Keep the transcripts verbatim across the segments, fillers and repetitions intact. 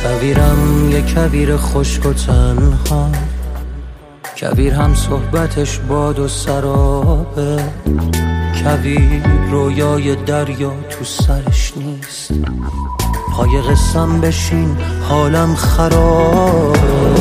کویرم یه کویر خشک و تنها، کویر هم صحبتش باد و سرابه، کویر رویای دریا تو سرش نیست، پای قسم بشین حالم خرابه.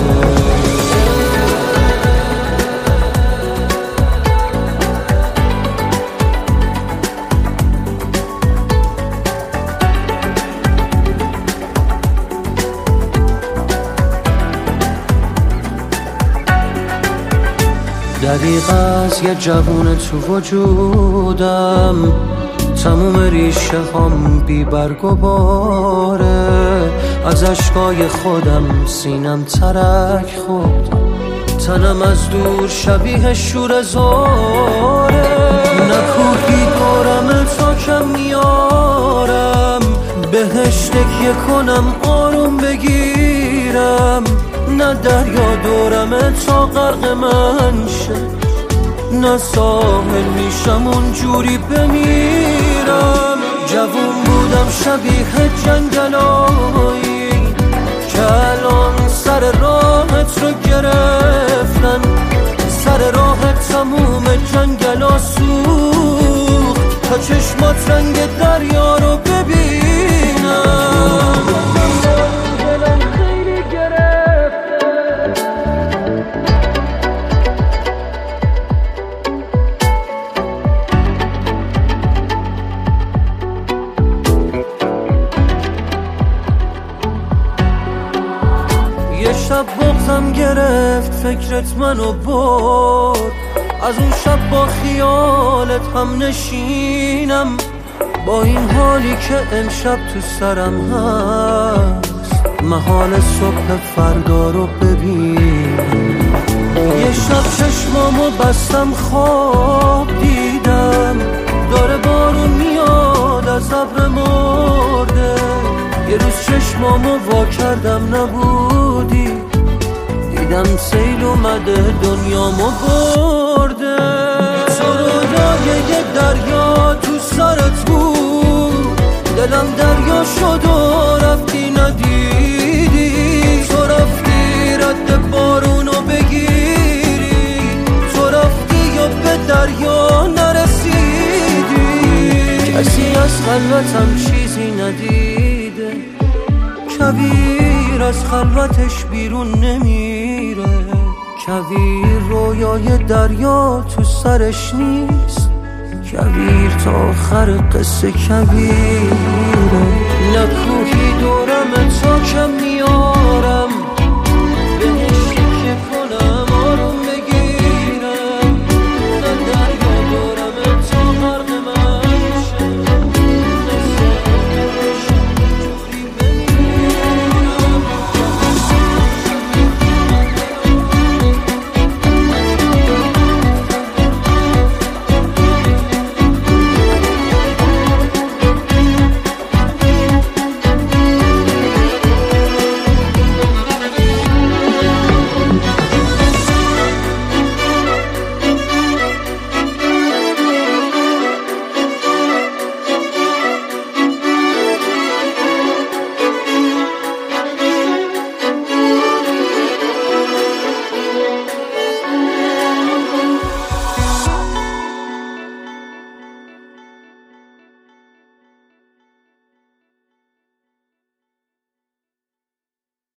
دریغ از یه جوون تو وجودم، تموم ریشه هم بی برگ و باره، از عشقای خودم سینم ترک خورد، تنم از دور شبیه شور زاره، نکوهی دورم تا کم میارم، بهش تکیه کنم آروم بگیرم، نه دریا دورمه تا غرق من شه، نه ساحل میشم اونجوری بمیرم. جوون بودم شبیه جنگلایی که الان سر راهت رو گرفتن، سر راهت تموم جنگلا سوخت تا چشمات رنگ دریا رو ببینم. یه شب بغضم گرفت فکرت منو برد، از اون شب با خیالت هم نشینم، با این حالی که امشب تو سرم هست، محال صبح فردا رو ببینم. یه شب چشمامو بستم خواب دیدم، داره بارون میاد از ابر مرده، یه روز چشمامو وا کردم نبودی، دیدم سیل اومده دنیامو برده. تو رویای یه دریا تو سرت بود، دلم دریا شد و رفتی ندیدی، تو رفتی رد بارونو بگیری، تو رفتی و به دریا نرسیدی، کسی از خلوتم چیزی ندیده، کویر از خلوتش بیرون نمیره، کویر رویای دریا تو سرش نیست، کویر تا آخر قصه کویره، نکوهی دورم تا کم میاد